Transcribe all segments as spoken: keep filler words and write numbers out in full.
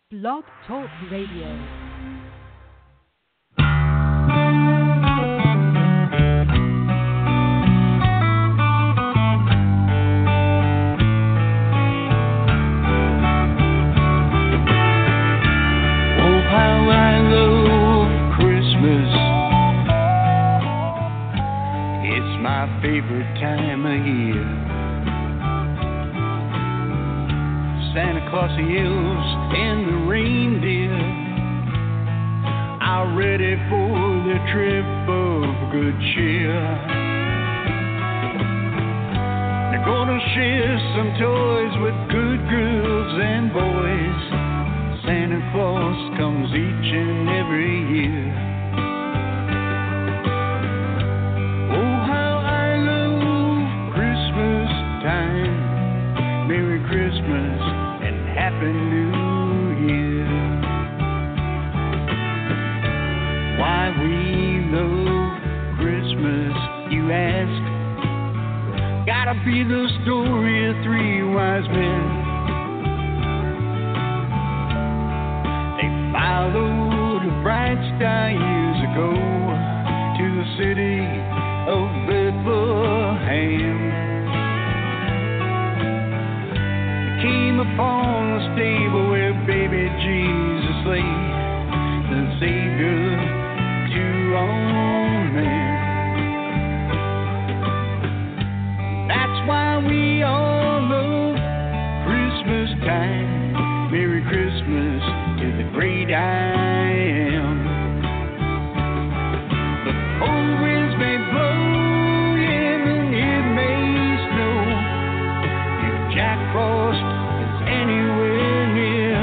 Blog Talk Radio. Favorite time of year. Santa Claus, the elves, and the reindeer are ready for the trip of good cheer. They're gonna share some toys with good girls and boys. Santa Claus comes each and every year. Merry Christmas and Happy New Year. Why we love Christmas, you ask? Gotta be the story of three wise men. They followed a bright star years ago to the city of Bethlehem. Came upon the stable where baby Jesus lay, the Savior to all men. That's why we all love Christmas time. Merry Christmas to the great I am. The cold winds may blow, yeah, and it may snow. If Jack Frost anywhere near,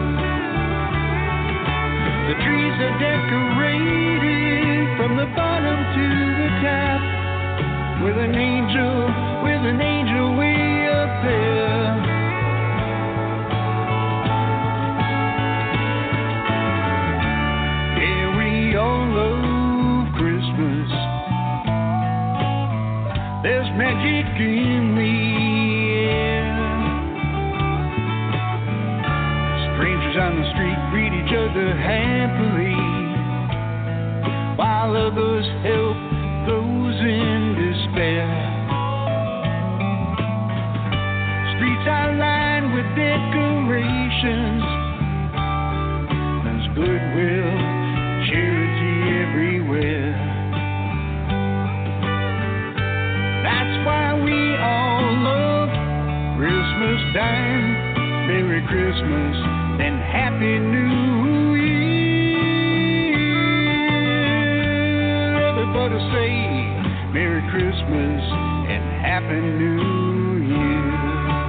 the trees are decorated from the bottom to the top, with an angel, with an angel way up there. Yeah, we all love Christmas. There's magic in the air. On the street greet each other happily, while others help those in despair. Streets are lined with decorations. There's goodwill, charity everywhere. That's why we all love Christmas time. Merry Christmas and Happy New Year. Everybody say Merry Christmas and Happy New Year.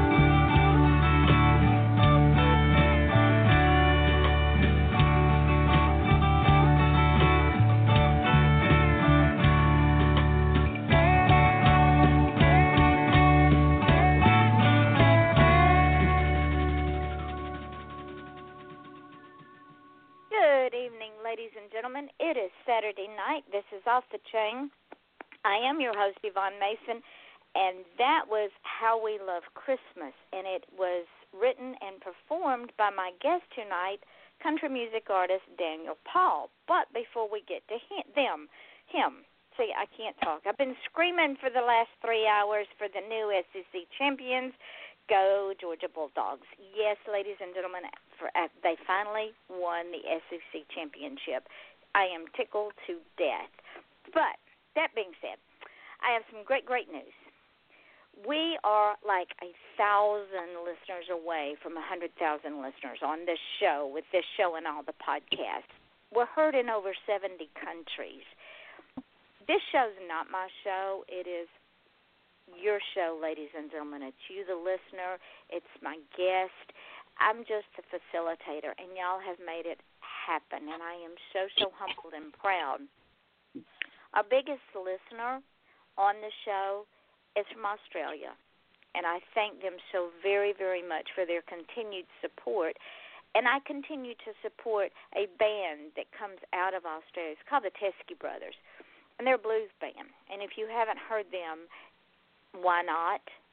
Ladies and gentlemen, it is Saturday night. This is Off the Chain. I am your host, Yvonne Mason, and that was How We Love Christmas, and it was written and performed by my guest tonight, country music artist Daniel Paul. But before we get to him, them, him, see, I can't talk. I've been screaming for the last three hours for the new S E C champions. Go Georgia Bulldogs. Yes, ladies and gentlemen, for, uh, they finally won the S E C championship. I am tickled to death. But that being said, I have some great, great news. We are like a thousand listeners away from a hundred thousand listeners on this show, with this show and all the podcasts. We're heard in over seventy countries. This show's not my show. It is your show, ladies and gentlemen. It's you, the listener. It's my guest. I'm just a facilitator, and y'all have made it happen, and I am so, so humbled and proud. Our biggest listener on the show is from Australia, and I thank them so very, very much for their continued support. And I continue to support a band that comes out of Australia. It's called the Teskey Brothers, and they're a blues band. And if you haven't heard them, why not?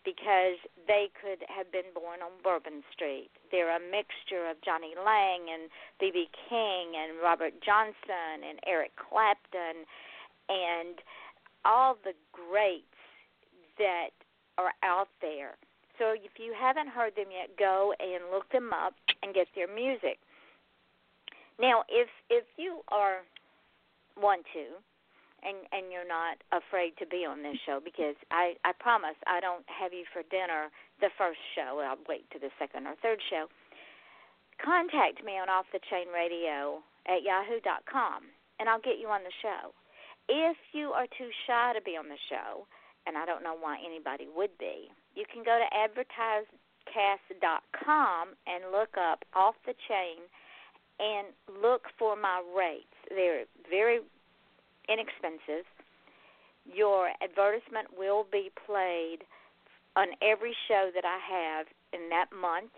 because they could have been born on Bourbon Street. They're a mixture of Johnny Lang and B B King and Robert Johnson and Eric Clapton and all the greats that are out there. So if you haven't heard them yet, go and look them up and get their music. Now, if if you are want to, and, and you're not afraid to be on this show, because I, I promise I don't have you for dinner the first show. I'll wait to the second or third show. Contact me on Off the Chain Radio at yahoo dot com, and I'll get you on the show. If you are too shy to be on the show, and I don't know why anybody would be, you can go to advertisecast dot com and look up Off the Chain and look for my rates. They're very inexpensive. Your advertisement will be played on every show that I have in that month,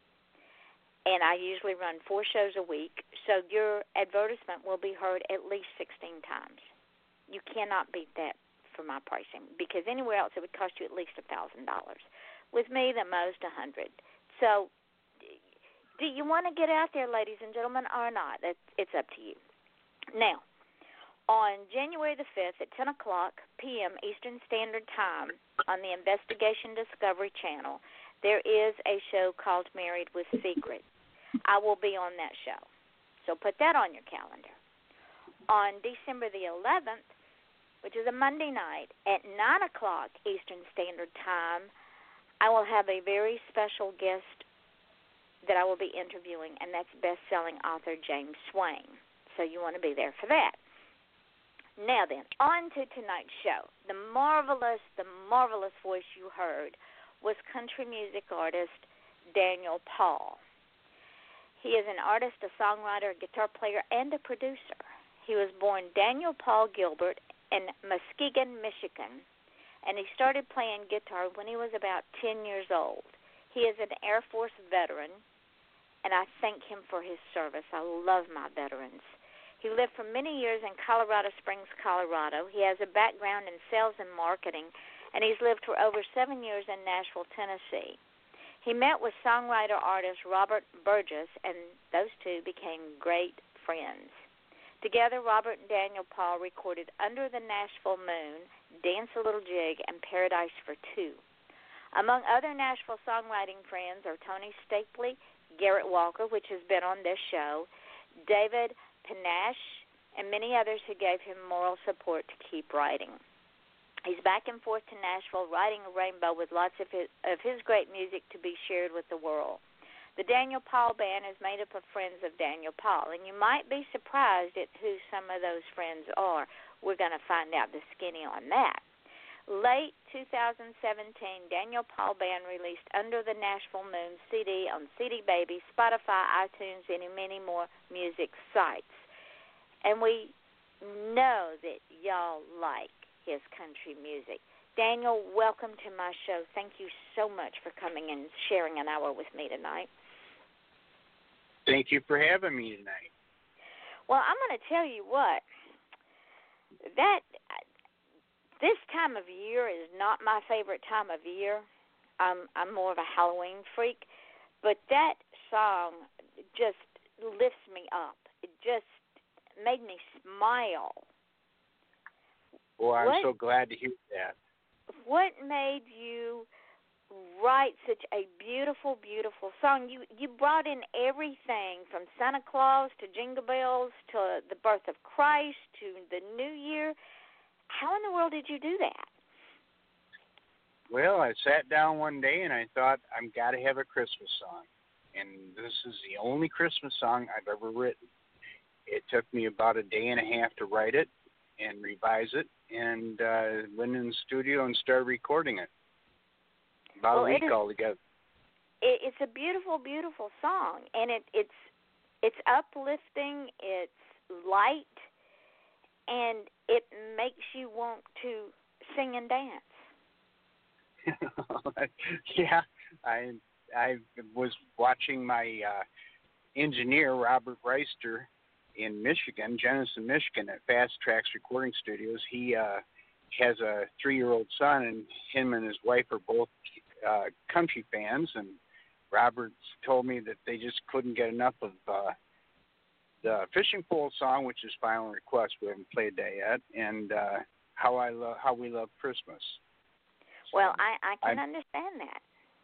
and I usually run four shows a week, so your advertisement will be heard at least sixteen times. You cannot beat that for my pricing, because anywhere else it would cost you at least one thousand dollars. With me, the most one hundred dollars. So do you want to get out there, ladies and gentlemen, or not? It's, it's up to you. Now, on January the fifth at ten o'clock p.m. Eastern Standard Time on the Investigation Discovery Channel, there is a show called Married with Secrets. I will be on that show. So put that on your calendar. On December the eleventh, which is a Monday night, at nine o'clock Eastern Standard Time, I will have a very special guest that I will be interviewing, and that's best-selling author James Swain. So you want to be there for that. Now then, on to tonight's show. The marvelous, the marvelous voice you heard was country music artist Daniel Paul. He is an artist, a songwriter, a guitar player, and a producer. He was born Daniel Paul Gilbert in Muskegon, Michigan, and he started playing guitar when he was about ten years old. He is an Air Force veteran, and I thank him for his service. I love my veterans. He lived for many years in Colorado Springs, Colorado. He has a background in sales and marketing, and he's lived for over seven years in Nashville, Tennessee. He met with songwriter-artist Robert Burgess, and those two became great friends. Together, Robert and Daniel Paul recorded Under the Nashville Moon, Dance a Little Jig, and Paradise for Two. Among other Nashville songwriting friends are Tony Stapley, Garrett Walker, which has been on this show, David Panache, and many others who gave him moral support to keep writing. He's back and forth to Nashville, riding a rainbow with lots of his, of his great music to be shared with the world. The Daniel Paul Band is made up of friends of Daniel Paul, and you might be surprised at who some of those friends are. We're going to find out the skinny on that. Late two thousand seventeen, Daniel Paul Band released Under the Nashville Moon C D on C D Baby, Spotify, iTunes, and many more music sites. And we know that y'all like his country music. Daniel, welcome to my show. Thank you so much for coming and sharing an hour with me tonight. Thank you for having me tonight. Well, I'm going to tell you what, that this time of year is not my favorite time of year. I'm, I'm more of a Halloween freak, but that song just lifts me up. It just made me smile. Well, I'm what, so glad to hear that. What made you write such a beautiful, beautiful song? You you brought in everything from Santa Claus to Jingle Bells to the birth of Christ to the New Year. How in the world did you do that? Well, I sat down one day and I thought, I've got to have a Christmas song. And this is the only Christmas song I've ever written. It took me about a day and a half to write it and revise it, and uh, went in the studio and started recording it. About well, a week it is, altogether. It, it's a beautiful, beautiful song, and it, it's it's uplifting, it's light, and it makes you want to sing and dance. Yeah, I I was watching my uh, engineer, Robert Reister, in Michigan, Jenison, Michigan, at Fast Tracks Recording Studios. He uh, has a three-year-old son, and him and his wife are both uh, country fans. And Robert's told me that they just couldn't get enough of uh, the Fishing Pole song, which is Final Request. We haven't played that yet, and uh, how I love how we love Christmas. Well, I, I can I, understand that.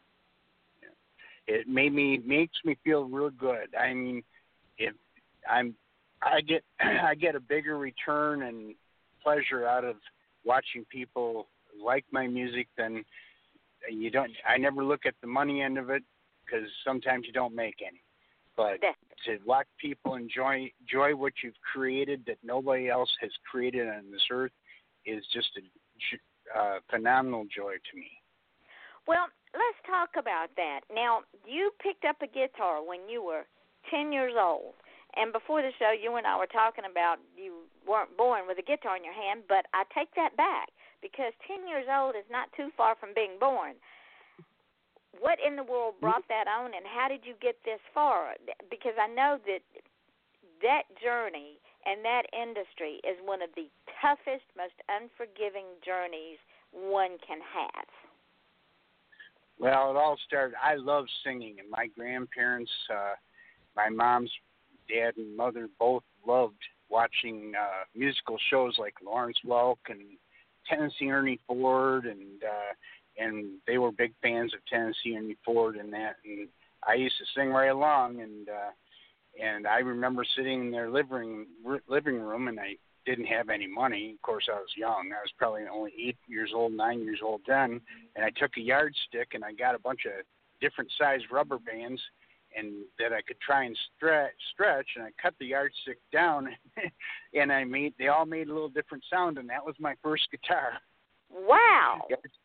It made me makes me feel real good. I mean, if I'm, I get I get a bigger return and pleasure out of watching people like my music than you don't. I never look at the money end of it because sometimes you don't make any. But to watch people enjoy enjoy what you've created that nobody else has created on this earth is just a uh, phenomenal joy to me. Well, let's talk about that. Now, you picked up a guitar when you were ten years old. And before the show, you and I were talking about you weren't born with a guitar in your hand, but I take that back because ten years old is not too far from being born. What in the world brought that on, and how did you get this far? Because I know that that journey and that industry is one of the toughest, most unforgiving journeys one can have. Well, it all started, I love singing, and my grandparents, uh, my mom's dad and mother both loved watching uh, musical shows like Lawrence Welk and Tennessee Ernie Ford, and uh, and they were big fans of Tennessee Ernie Ford and that, and I used to sing right along, and uh, and I remember sitting in their living living room, and I didn't have any money. Of course, I was young. I was probably only eight years old, nine years old then, and I took a yardstick and I got a bunch of different sized rubber bands, and that I could try and stretch, stretch, and I cut the yardstick down, and I made they all made a little different sound, and that was my first guitar. Wow.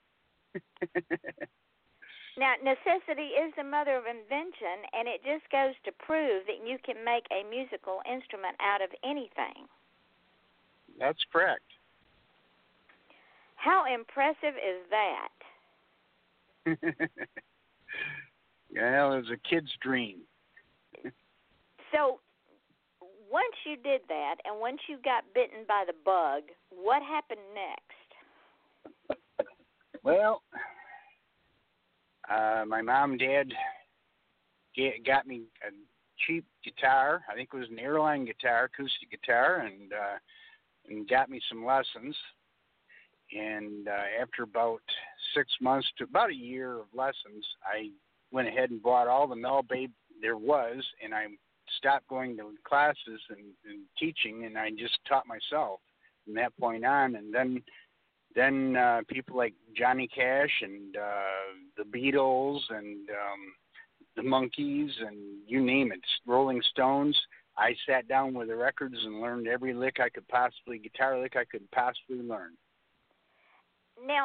Now, necessity is the mother of invention, and it just goes to prove that you can make a musical instrument out of anything. That's correct. How impressive is that? Well, it was a kid's dream. So, once you did that, and once you got bitten by the bug, what happened next? Well, uh, my mom and dad get, got me a cheap guitar. I think it was an airline guitar, acoustic guitar, and uh, and got me some lessons. And uh, after about six months to about a year of lessons, I went ahead and bought all the Mel Bay there was, and I stopped going to classes and, and teaching, and I just taught myself from that point on. And then then uh, people like Johnny Cash and uh, the Beatles and um, the Monkees and you name it, Rolling Stones, I sat down with the records and learned every lick I could possibly, guitar lick I could possibly learn. Now,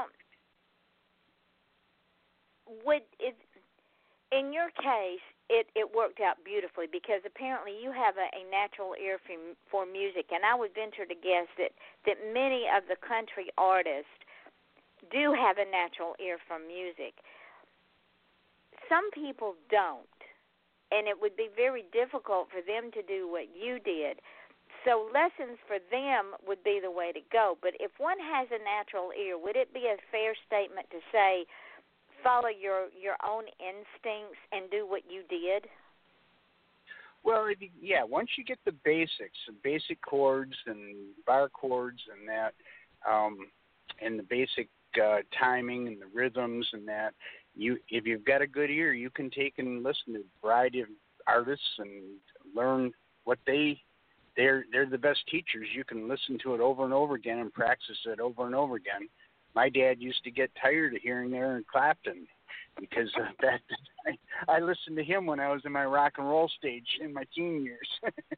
would it, in your case, it, it worked out beautifully because apparently you have a, a natural ear for, for music, and I would venture to guess that, that many of the country artists do have a natural ear for music. Some people don't, and it would be very difficult for them to do what you did. So lessons for them would be the way to go. But if one has a natural ear, would it be a fair statement to say follow your, your own instincts and do what you did? Well, if you, yeah, once you get the basics, the basic chords and bar chords and that, um, and the basic uh, timing and the rhythms and that, you if you've got a good ear, you can take and listen to a variety of artists and learn what they they're they're the best teachers. You can listen to it over and over again and practice it over and over again. My dad used to get tired of hearing Eric Clapton because of that. I, I listened to him when I was in my rock and roll stage in my teen years.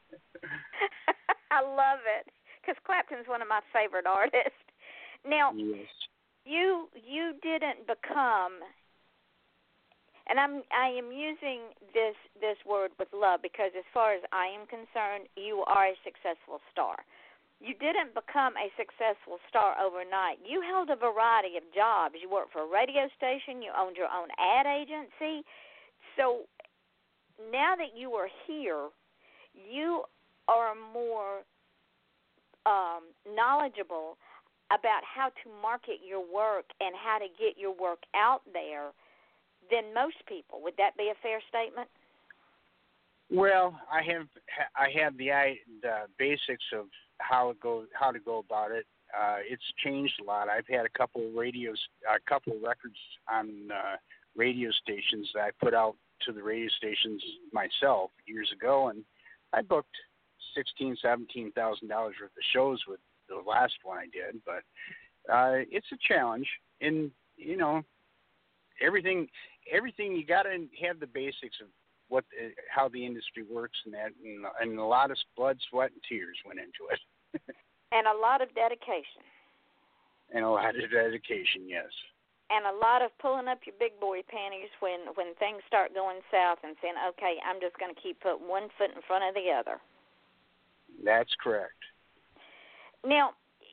I love it because Clapton's one of my favorite artists. Now, yes. you you didn't become. And I'm I am using this this word with love because as far as I am concerned, you are a successful star. You didn't become a successful star overnight. You held a variety of jobs. You worked for a radio station. You owned your own ad agency. So now that you are here, you are more um, knowledgeable about how to market your work and how to get your work out there than most people. Would that be a fair statement? Well, I have I have the the basics of how it goes, how to go about it. Uh, it's changed a lot. I've had a couple of radios, a couple of records on uh, radio stations that I put out to the radio stations myself years ago, and I booked sixteen, seventeen thousand dollars worth of shows with the last one I did. But uh, it's a challenge, and you know, everything everything you got to have the basics of what the, how the industry works, and that, and, and a lot of blood, sweat, and tears went into it. And a lot of dedication. And a lot of dedication, yes. And a lot of pulling up your big boy panties when, when things start going south and saying, okay, I'm just going to keep putting one foot in front of the other. That's correct. Now,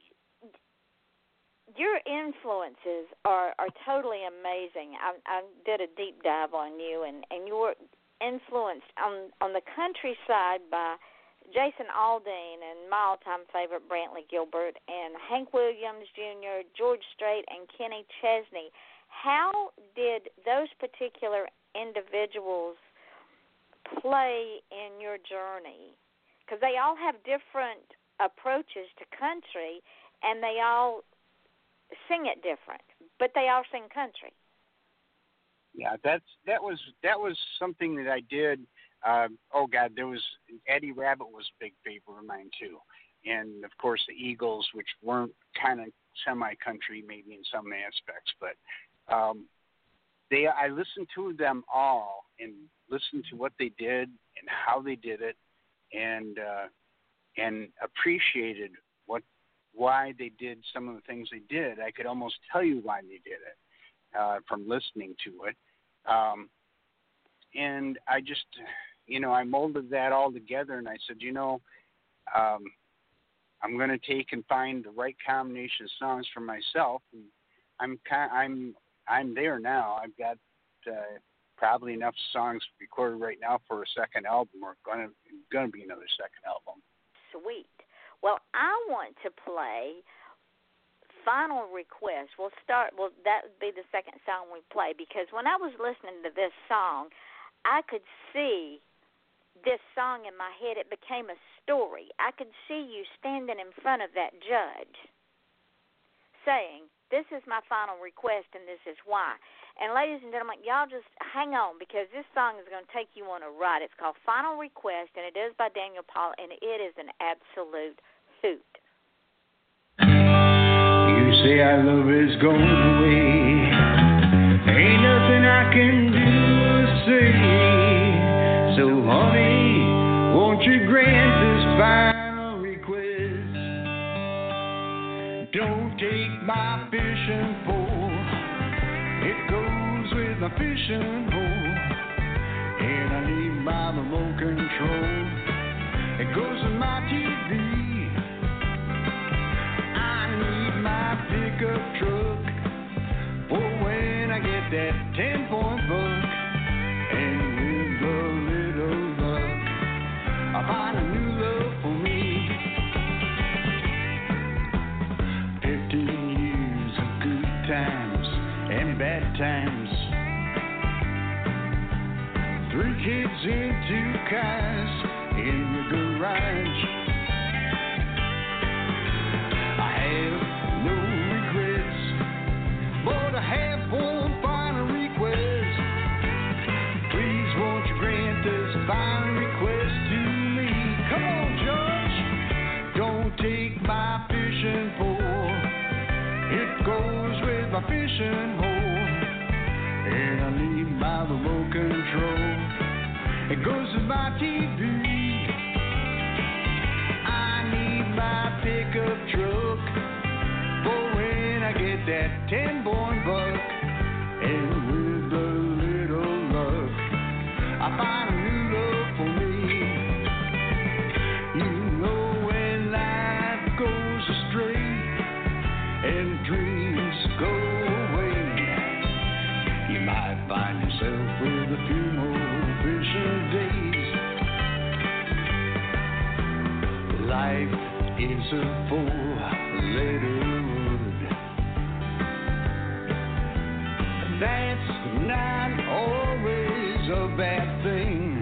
your influences are, are totally amazing. I, I did a deep dive on you, and, and you were influenced on, on the countryside by Jason Aldean and my all-time favorite Brantley Gilbert and Hank Williams Junior, George Strait, and Kenny Chesney. How did those particular individuals play in your journey? Because they all have different approaches to country, and they all sing it different, but they all sing country. Yeah, that's that was that was something that I did. Uh, oh God, there was Eddie Rabbitt was a big favorite of mine too, and of course the Eagles, which weren't kind of semi-country maybe in some aspects, but um, they I listened to them all and listened to what they did and how they did it, and uh, and appreciated what why they did some of the things they did. I could almost tell you why they did it uh, from listening to it. Um, and I just, you know, I molded that all together, and I said, you know, um, I'm going to take and find the right combination of songs for myself. And I'm kind, I'm, I'm there now. I've got uh, probably enough songs recorded right now for a second album, or going to, going to be another second album. Sweet. Well, I want to play Final Request. We'll start, well, that would be the second song we play, because when I was listening to this song, I could see this song in my head. It became a story. I could see you standing in front of that judge saying, this is my final request and this is why. And ladies and gentlemen, y'all just hang on, because this song is going to take you on a ride. It's called Final Request, and it is by Daniel Paul, and it is an absolute hoot. You say our love is going away. Ain't nothing I can do or say. So honey, won't you grant this final request? Don't take my fishing pole. It goes with my fishing hole. And I need my remote control. It goes with my T V. Pickup truck for when I get that ten-point buck, and with a little luck, I find a new love for me. Fifteen years of good times and bad times, three kids in two cars in the garage. I have no but I have one final request. Please won't you grant this final request to me? Come on, Judge. Don't take my fishing pole. It goes with my fishing hole. And I need my remote control. It goes with my T V. I need my pickup truck. I get that ten-born buck, and with a little luck, I find a new love for me. You know when life goes astray and dreams go away, you might find yourself with a few more fishing days. Life is a four-letter word. That's not always a bad thing.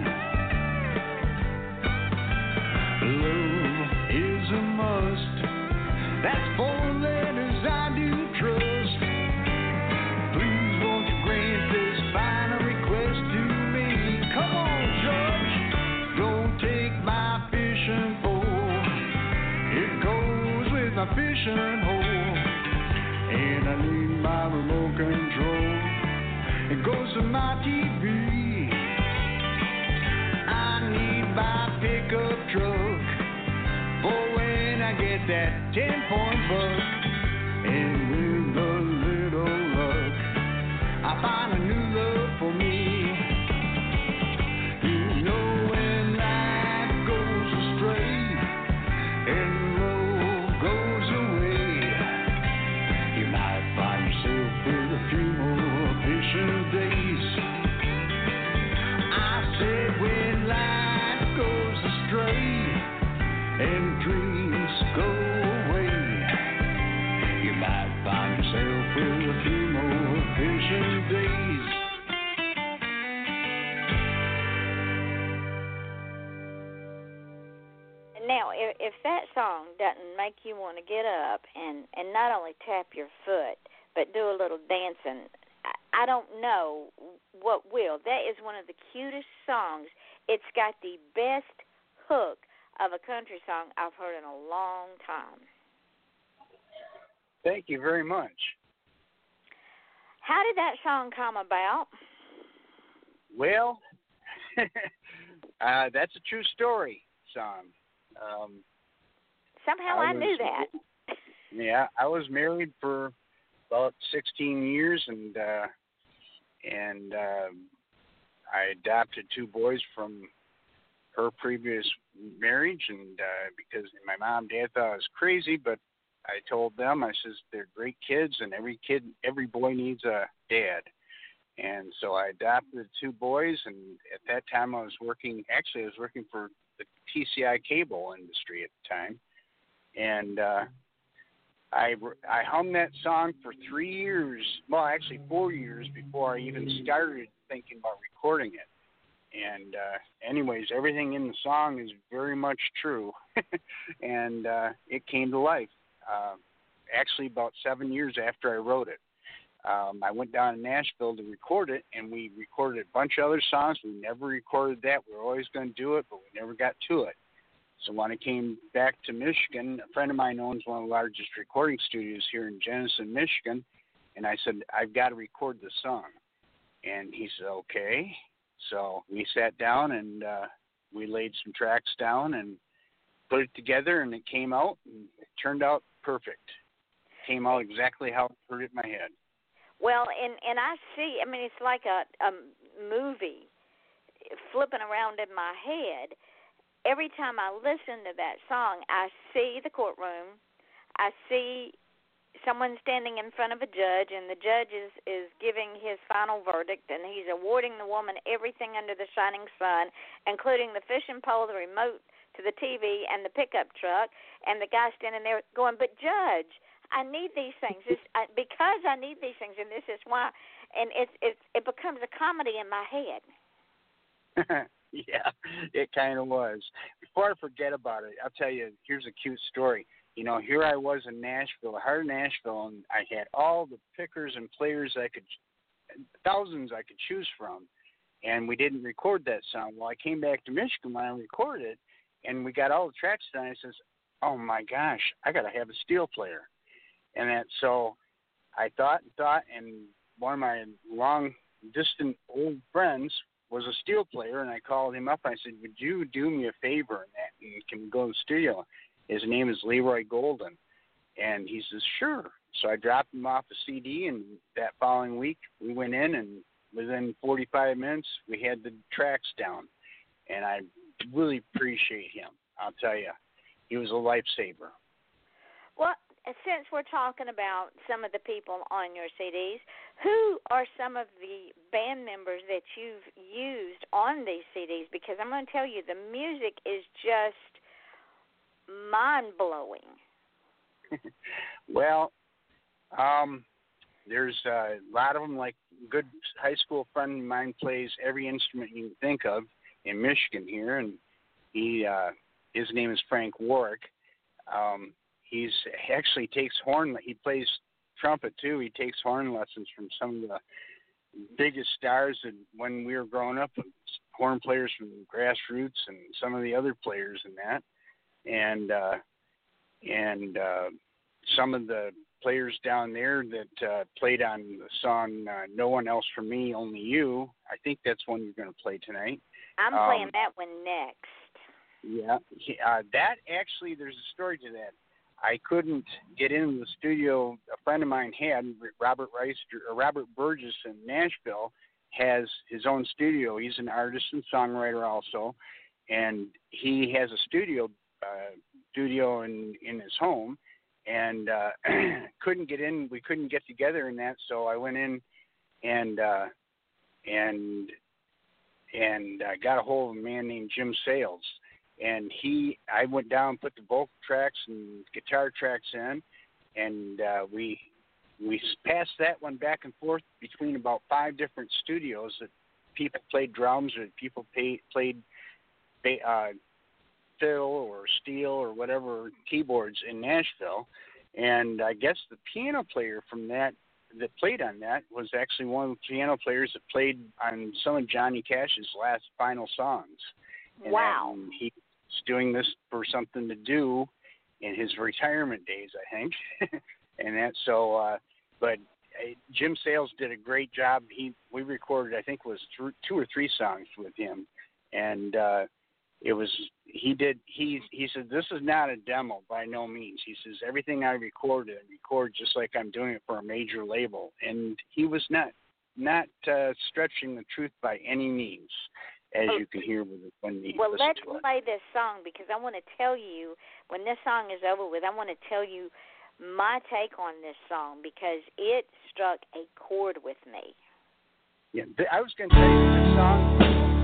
Love is a must. That's four letters I do trust. Please won't you grant this final request to me? Come on, Judge, don't take my fishing pole. It goes with my fishing hole. And I need my remote control. It goes to my T V. I need my pickup truck for when I get that ten-point buck. And with a little luck, I find a new love for me. You know when life goes astray and love goes away, you might find yourself with a few more patient days. I said when life goes astray and dreams go away, you might find yourself with a few more patient days. Now, if, if that song doesn't make you want to get up and, and not only tap your foot, but do a little dancing, I, I don't know what will. That is one of the cutest songs. It's got the best hook of a country song I've heard in a long time. Thank you very much. How did that song come about? Well, uh, that's a true story song. Um, Somehow I, I knew that. Yeah, I was married for about sixteen years, and uh, and uh, I adopted two boys from her previous marriage, and uh, because my mom and dad thought I was crazy, but I told them, I says, they're great kids, and every kid, every boy needs a dad. And so I adopted the two boys, and at that time I was working, actually I was working for the T C I cable industry at the time. And uh, I, I hummed that song for three years, well, actually four years before I even started thinking about recording it. And uh, anyways, everything in the song is very much true, and uh, it came to life. Uh, actually, about seven years after I wrote it, um, I went down to Nashville to record it, and we recorded a bunch of other songs. We never recorded that. We were always going to do it, but we never got to it. So when I came back to Michigan, a friend of mine owns one of the largest recording studios here in Jenison, Michigan, and I said, I've got to record this song. And he said, okay. So we sat down and uh, we laid some tracks down and put it together, and it came out, and it turned out perfect. It came out exactly how I heard it in my head. Well, and, and I see, I mean, it's like a, a movie flipping around in my head. Every time I listen to that song, I see the courtroom, I see someone standing in front of a judge, and the judge is, is giving his final verdict, and he's awarding the woman everything under the shining sun, including the fishing pole, the remote to the T V, and the pickup truck, and the guy standing there going, but Judge, I need these things. It's, I, because I need these things, and this is why. And it, it, it becomes a comedy in my head. Yeah, it kind of was. Before I forget about it, I'll tell you, here's a cute story. You know, here I was in Nashville, heart of Nashville, and I had all the pickers and players I could, thousands I could choose from, and we didn't record that song. Well, I came back to Michigan when I recorded it, and we got all the tracks done. I says, oh my gosh, I got to have a steel player. And that, so I thought and thought, and one of my long distant old friends was a steel player, and I called him up. I said, would you do me a favor and that, and can we go to the studio? His name is Leroy Golden. And he says, sure. So I dropped him off a C D, and that following week we went in, and within forty-five minutes we had the tracks down. And I really appreciate him. I'll tell you, he was a lifesaver. Well, since we're talking about some of the people on your C Ds, who are some of the band members that you've used on these C Ds? Because I'm going to tell you, the music is just mind-blowing. Well, um, there's uh, a lot of them. Like a good high school friend of mine plays every instrument you can think of in Michigan here, and he uh, his name is Frank Warwick. Um, he's he actually takes horn. He plays trumpet too. He takes horn lessons from some of the biggest stars that when we were growing up, horn players from Grassroots and some of the other players in that, and uh, and uh, some of the players down there that uh, played on the song uh, "No One Else for Me, Only You." I think that's one you're going to play tonight. I'm um, playing that one next. Yeah, uh, that actually, there's a story to that. I couldn't get into the studio. A friend of mine had, Robert Rice, or Robert Burgess in Nashville, has his own studio. He's an artist and songwriter also, and he has a studio uh, studio in, in his home, and uh, couldn't get in. We couldn't get together in that, so I went in and uh, and and uh, got a hold of a man named Jim Sales. And he, I went down, put the vocal tracks and guitar tracks in, and uh, we we passed that one back and forth between about five different studios that people played drums or people pay, played uh, fiddle or steel or whatever keyboards in Nashville. And I guess the piano player from that that played on that was actually one of the piano players that played on some of Johnny Cash's last final songs. And wow. That, he's doing this for something to do in his retirement days, I think. and that so, uh, but uh, Jim Sales did a great job. He we recorded, I think, it was th- two or three songs with him, and uh, it was he did he he said this is not a demo by no means. He says everything I recorded, I record just like I'm doing it for a major label, and he was not not uh, stretching the truth by any means. As you can hear with it when you well, listen let's to it. play this song because I want to tell you, when this song is over with, I want to tell you my take on this song because it struck a chord with me. Yeah, I was going to tell you this song.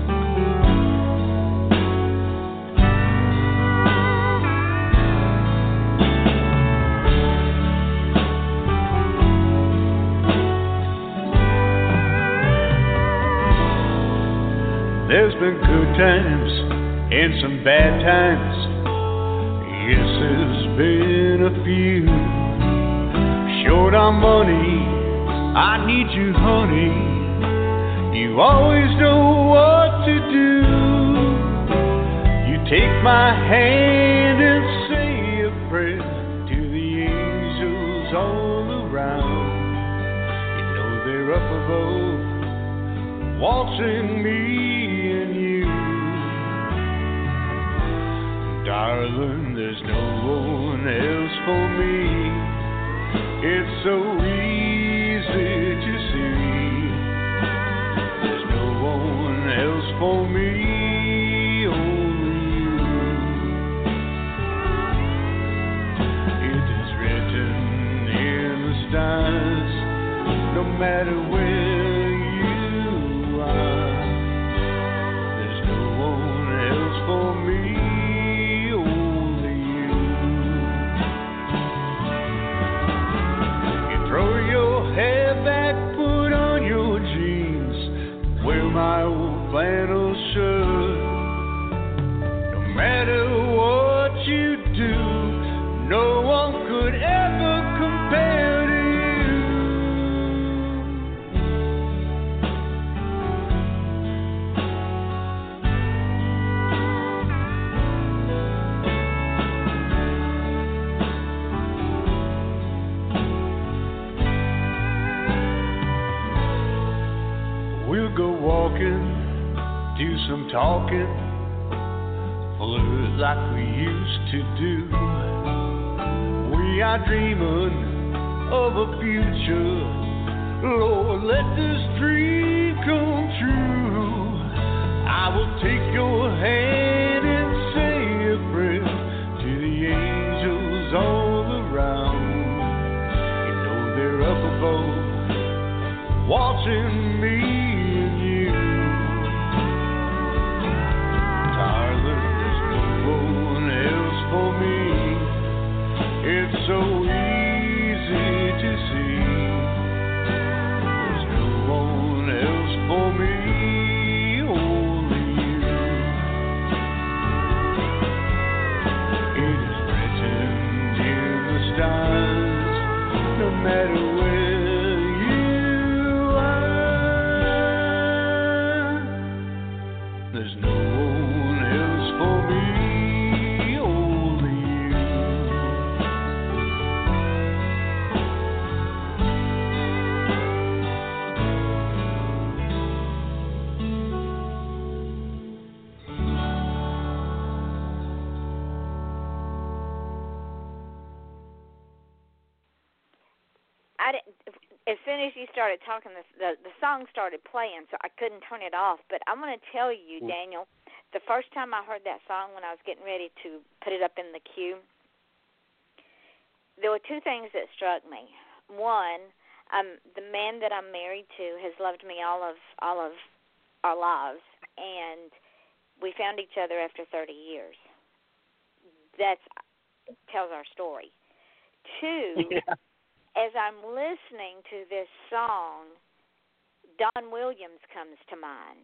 There's been good times and some bad times. Yes, there's been a few. Short on money, I need you, honey. You always know what to do. You take my hand and say a prayer to the angels all around. You know they're up above, watching me. Darling, there's no one else for me. It's so easy to see. There's no one else for me, only you. It is written in the stars, no matter where you are. There's no one else for me. My old flannel shirt. No matter what you do, no one could ever compare to We'll go walking, do some talking, flirt like we used to do. We are dreaming of a future. Lord, let this dream come true. I will take your hand and say a prayer to the angels all around. You know they're up above, watching me. It's so easy to see. I didn't. As soon as you started talking, the, the the song started playing, so I couldn't turn it off. But I'm going to tell you, Daniel, the first time I heard that song when I was getting ready to put it up in the queue, there were two things that struck me. One, um, the man that I'm married to has loved me all of all of our lives, and we found each other after thirty years. That tells our story. Two, yeah. as I'm listening to this song, Don Williams comes to mind.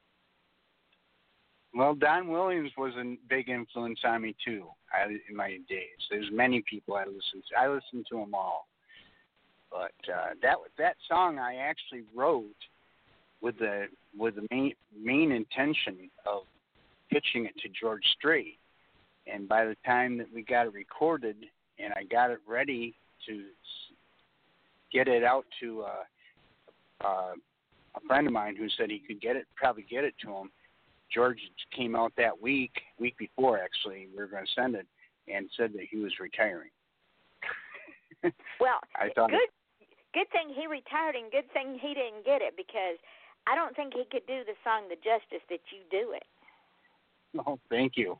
Well, Don Williams was a big influence on me too. I, in my days, there's many people I listened to. I listened to them all, but uh, that that song I actually wrote with the with the main main intention of pitching it to George Strait, and by the time that we got it recorded and I got it ready to get it out to uh, uh, a friend of mine who said he could get it, probably get it to him. George came out that week, week before actually, we were going to send it, and said that he was retiring. Well, I thought good, good thing he retired, and good thing he didn't get it, because I don't think he could do the song the justice that you do it. Oh, thank you.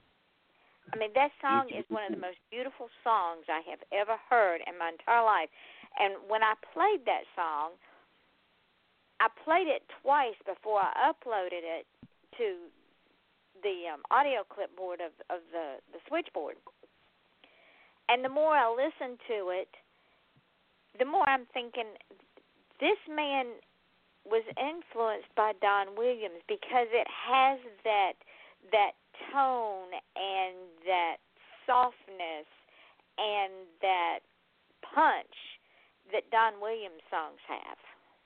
I mean, that song is one of the most beautiful songs I have ever heard in my entire life. And when I played that song, I played it twice before I uploaded it to the um, audio clipboard of, of the, the switchboard. And the more I listen to it, the more I'm thinking, this man was influenced by Don Williams because it has that that tone and that softness and that punch that Don Williams songs have.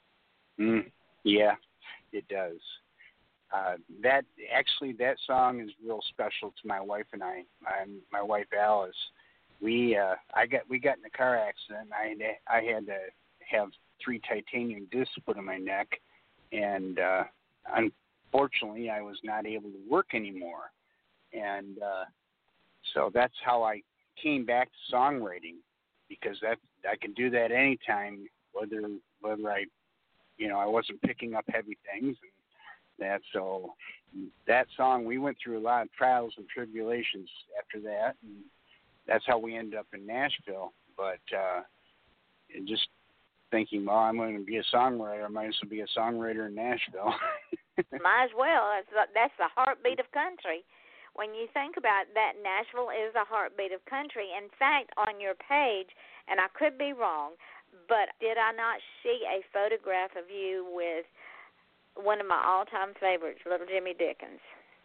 Mm, yeah, it does. Uh, that actually, that song is real special to my wife and I. I'm, my wife Alice. We uh, I got we got in a car accident. I had, I had to have three titanium discs put in my neck, and uh, unfortunately, I was not able to work anymore. And uh, so that's how I came back to songwriting, because that I could do that anytime, whether whether I, you know, I wasn't picking up heavy things and that. So that song, we went through a lot of trials and tribulations after that, and that's how we ended up in Nashville. But uh, and just thinking, well, I'm going to be a songwriter. I might as well be a songwriter in Nashville. Might as well. That's the, that's the heartbeat of country. When you think about that, Nashville is the heartbeat of country. In fact, on your page, and I could be wrong, but did I not see a photograph of you with one of my all-time favorites, Little Jimmy Dickens?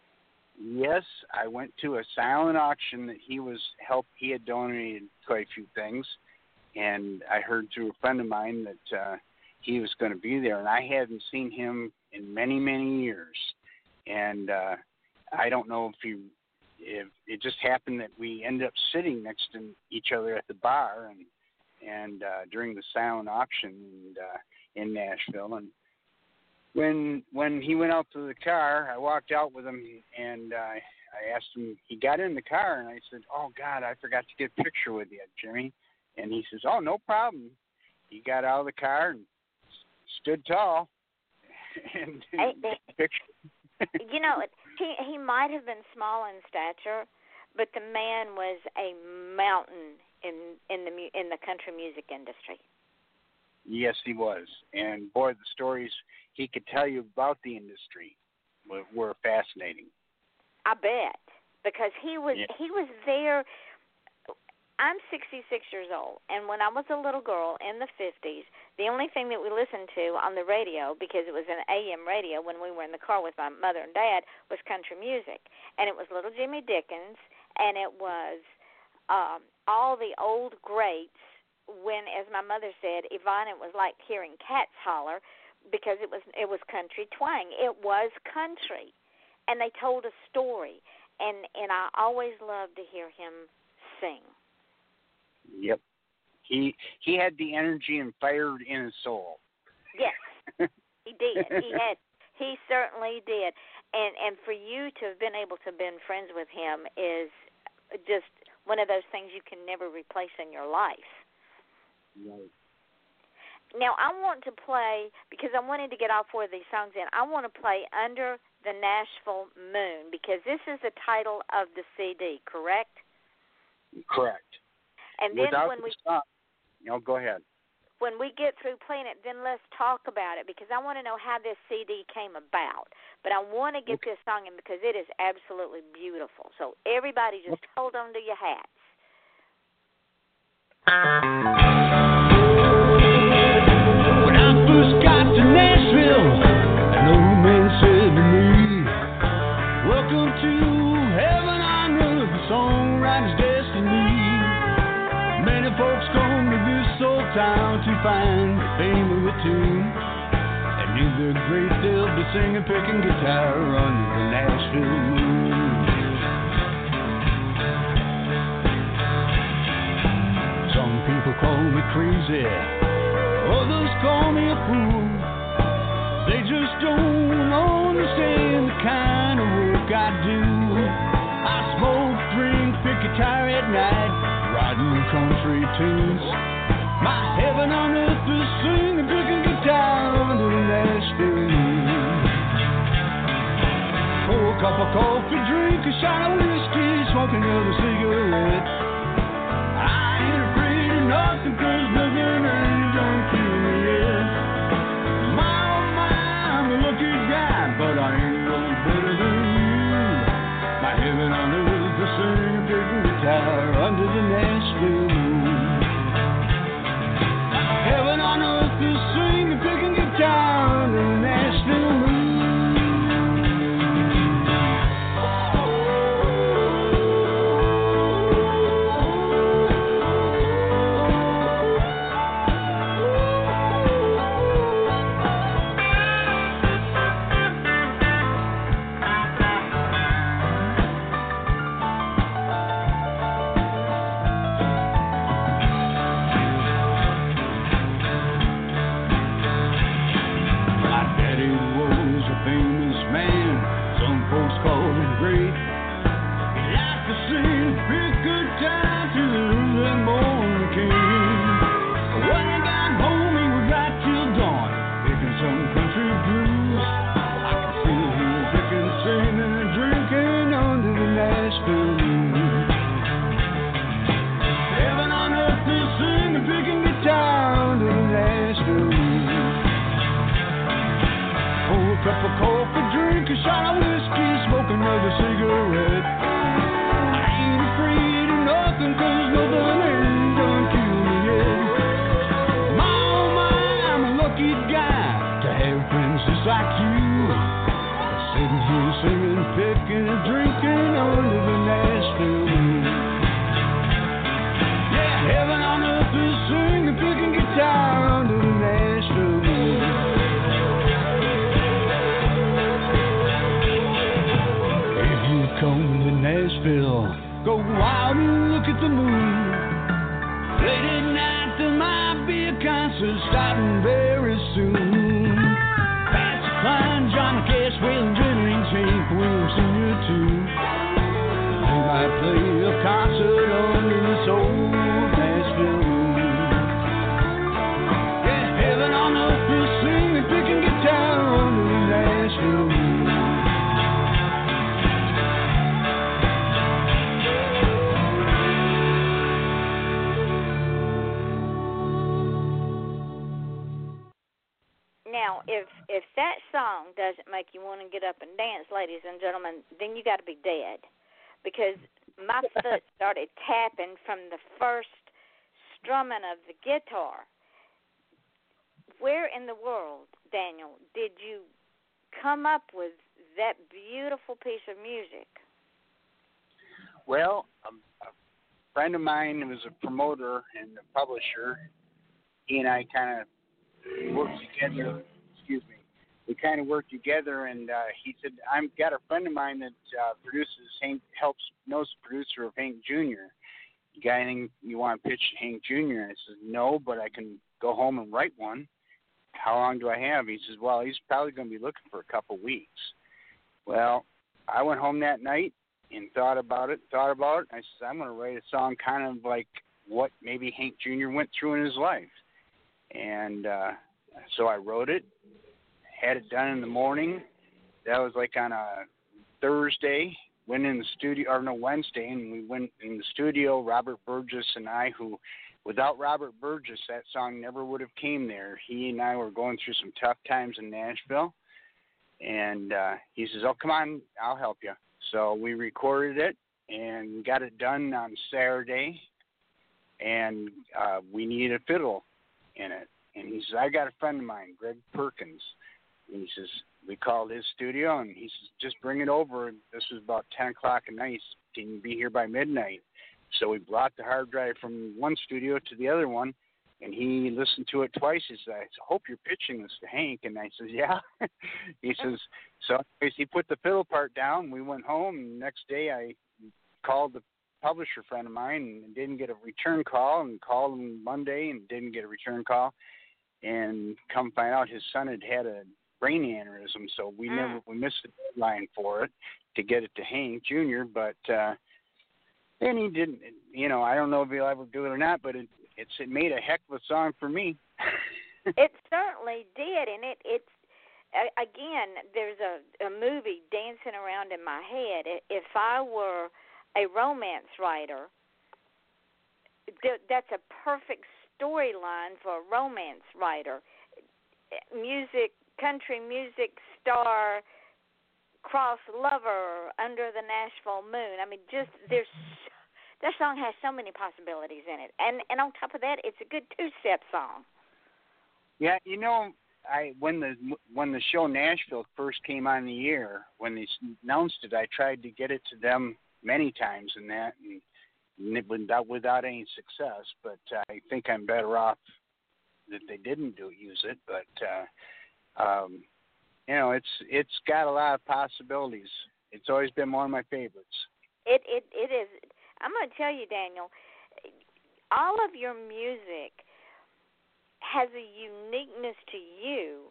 Yes, I went to a silent auction that he was help. He had donated quite a few things, and I heard through a friend of mine that uh, he was going to be there, and I hadn't seen him in many, many years. And uh, I don't know if he, if it just happened that we ended up sitting next to each other at the bar, and and uh, during the silent auction and, uh, in Nashville, and when when he went out to the car, I walked out with him, and uh, I asked him. He got in the car, and I said, "Oh God, I forgot to get a picture with you, Jimmy." And he says, "Oh, no problem." He got out of the car and stood tall and Hey, picture. You know, he he might have been small in stature, but the man was a mountain in in the in the country music industry. Yes, he was, and boy, the stories he could tell you about the industry were, were fascinating. I bet, because he was yeah. he was there. I'm sixty-six years old, and when I was a little girl in the fifties, the only thing that we listened to on the radio, because it was an A M radio when we were in the car with my mother and dad, was country music. And it was Little Jimmy Dickens, and it was um, all the old greats when, as my mother said, Yvonne, it was like hearing cats holler, because it was it was country twang. It was country. And they told a story, and, and I always loved to hear him sing. Yep. He he had the energy and fire in his soul. Yes, he did. He had. He certainly did. And and for you to have been able to have been friends with him is just one of those things you can never replace in your life. Right. Now, I want to play, because I wanted to get all four of these songs in, I want to play Under the Nashville Moon, because this is the title of the C D, correct? Correct. And then Without when the we song, no, go ahead. when we get through playing it, then let's talk about it, because I want to know how this C D came about. But I want to get Okay. this song in because it is absolutely beautiful. So everybody just Okay. hold on to your hats. When I first got to Nashville, an old man said to me, "Welcome to heaven on earth, the songwriter's destiny." Many folks come to this old town to find the fame of a tune. And in their great they'll be singing, picking guitar under the Nashville moon. Some people call me crazy, others call me a fool. They just don't understand the kind of work I do. I smoke, drink, pick guitar at night, writing country tunes. My heaven on earth is singing, picking guitar under the Nashville moon. Pour a cup of coffee, drink a shot of whiskey, smoke another cigarette. I ain't afraid of nothing, 'cause nothing ain't gonna kill me yet. My, oh my, I'm a lucky guy, but I ain't no better than you. My heaven on earth is singing, picking guitar under the Nashville moon. Heaven on earth is singing, picking guitar under the Nashville moon. Now, if if that song doesn't make you want to get up and dance, ladies and gentlemen, then you got to be dead, because my foot started tapping from the first strumming of the guitar. Where in the world, Daniel, did you come up with that beautiful piece of music? Well, a, a friend of mine who was a promoter and a publisher, he and I kind of worked together. Excuse me. We kind of worked together, and uh, he said, "I've got a friend of mine that uh, produces Hank, helps knows the producer of Hank Junior You got anything you want to pitch to Hank Junior?" And I said, "No, but I can go home and write one." "How long do I have?" He says, "Well, he's probably going to be looking for a couple weeks." Well, I went home that night and thought about it, thought about it. I said, "I'm going to write a song kind of like what maybe Hank Junior went through in his life." and uh, so I wrote it, had it done in the morning. That was like on a Thursday. Went in the studio, or no, Wednesday, and we went in the studio. Robert Burgess and I, who, without Robert Burgess, that song never would have came there. He and I were going through some tough times in Nashville, and uh, he says, "Oh, come on, I'll help you." So we recorded it and got it done on Saturday, and uh, we needed a fiddle in it. And he says, "I got a friend of mine, Greg Perkins." And he says, we called his studio, and he says, "Just bring it over." This was about ten o'clock at night. Can you be here by midnight? So we brought the hard drive from one studio to the other one, and he listened to it twice. He said, "I hope you're pitching this to Hank." And I says, "Yeah." He says, so anyways, he put the fiddle part down. We went home, and the next day I called the publisher friend of mine and didn't get a return call, and called him Monday and didn't get a return call. And come find out his son had had a brain aneurysm, so we mm. never we missed the deadline for it to get it to Hank Junior But uh, then he didn't. You know, I don't know if he'll ever do it or not. But it it's it made a heck of a song for me. It certainly did, and it it's again. There's a a movie dancing around in my head. If I were a romance writer, that's a perfect storyline for a romance writer. Music. Country music star, cross lover under the Nashville moon. I mean, just there's that song has so many possibilities in it, and and on top of that, it's a good two-step song. Yeah, you know, I when the when the show Nashville first came on the air, when they announced it, I tried to get it to them many times, and that and without without any success. But uh, I think I'm better off that they didn't do use it, but. Uh, Um, you know, it's it's got a lot of possibilities. It's always been one of my favorites. It it it is. I'm going to tell you, Daniel, all of your music has a uniqueness to you,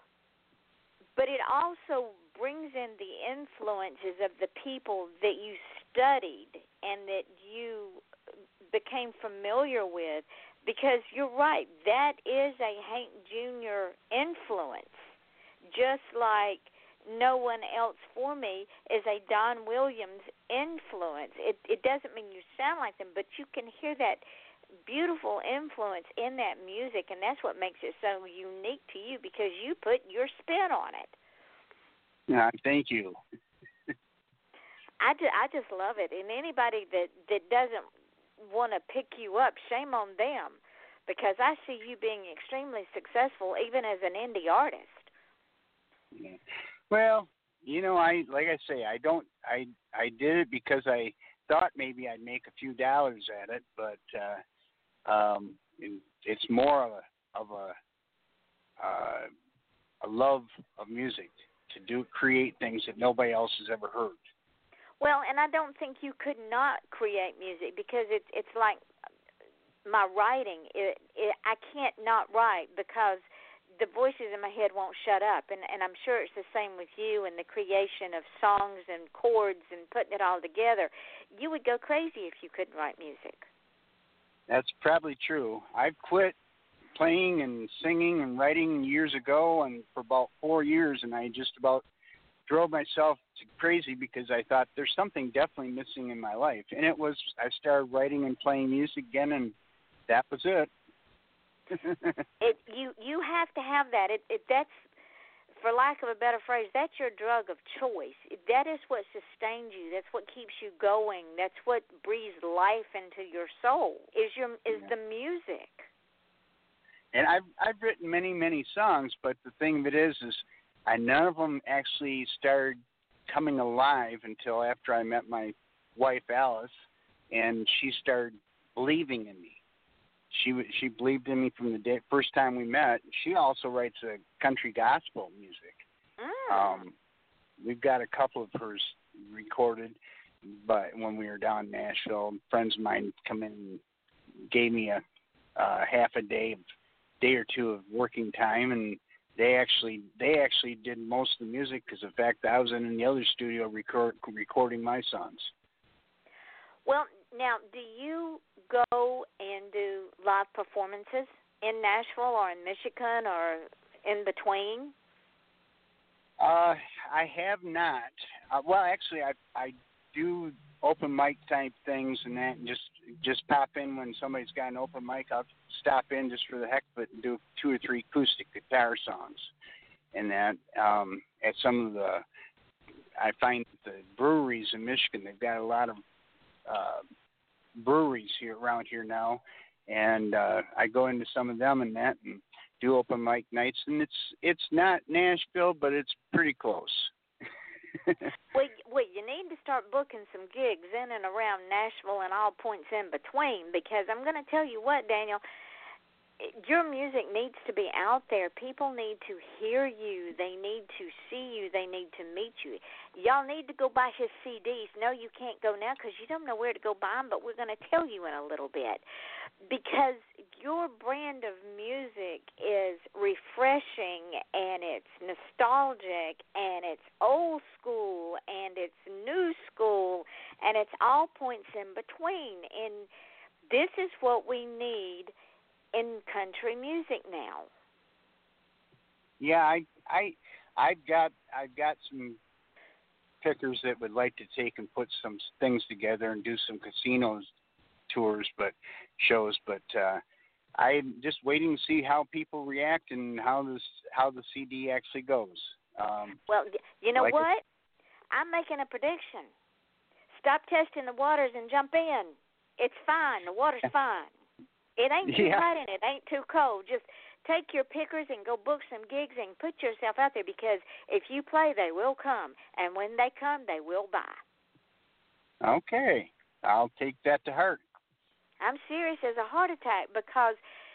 but it also brings in the influences of the people that you studied and that you became familiar with. Because you're right, that is a Hank Junior influence, just like No One Else for Me is a Don Williams influence. It, it doesn't mean you sound like them, but you can hear that beautiful influence in that music, and that's what makes it so unique to you because you put your spin on it. Yeah, thank you. I, ju- I just love it, and anybody that, that doesn't want to pick you up, shame on them, because I see you being extremely successful even as an indie artist. Yeah. Well, you know, I like I say, I don't, I I did it because I thought maybe I'd make a few dollars at it, but uh, um, it's more of a of a uh, a love of music to do create things that nobody else has ever heard. Well, and I don't think you could not create music because it's it's like my writing. It, it I can't not write because the voices in my head won't shut up, and and I'm sure it's the same with you and the creation of songs and chords and putting it all together. You would go crazy if you couldn't write music. That's probably true. I've quit playing and singing and writing years ago, and for about four years, and I just about drove myself crazy because I thought there's something definitely missing in my life. And it was, I started writing and playing music again, and that was it. it you you have to have that. It, it that's, for lack of a better phrase, that's your drug of choice. That is what sustains you. That's what keeps you going. That's what breathes life into your soul. Is your is yeah. the music. And I've I've written many many songs, but the thing of it is is. I, none of them actually started coming alive until after I met my wife, Alice, and she started believing in me. She she believed in me from the day, first time we met. She also writes a country gospel music. Mm. Um, we've got a couple of hers recorded, but when we were down in Nashville, friends of mine come in and gave me a uh, half a day, day or two of working time, and They actually they actually did most of the music because, in fact, I was in the other studio record, recording my songs. Well, now, do you go and do live performances? in Nashville or in Michigan or in between? Uh, I have not. Uh, well, actually, I I do open mic type things and that, and just just pop in when somebody's got an open mic. I'll stop in just for the heck of it and do two or three acoustic guitar songs, and that um, at some of the. I find the breweries in Michigan, they've got a lot of uh, breweries here around here now, and uh, I go into some of them and that, and do open mic nights, and it's it's not Nashville, but it's pretty close. well, well, you need to start booking some gigs in and around Nashville and all points in between, because I'm going to tell you what, Daniel, your music needs to be out there. People need to hear you. They need to see you. They need to meet you. Y'all need to go buy his C Ds. No, you can't go now because you don't know where to go buy them, but we're going to tell you in a little bit. Because your brand of music is refreshing, and it's nostalgic, and it's old school, and it's new school, and it's all points in between. And this is what we need in country music now. Yeah, I I I've got I've got some pickers that would like to take and put some things together and do some casinos tours, but shows, but uh, I'm just waiting to see how people react and how this how the C D actually goes. Um, well, you know like what? It, I'm making a prediction. Stop testing the waters and jump in. It's fine. The water's fine. It ain't too yeah. hot and it ain't too cold. Just take your pickers and go book some gigs and put yourself out there, because if you play, they will come. And when they come, they will buy. Okay. I'll take that to heart. I'm serious as a heart attack, because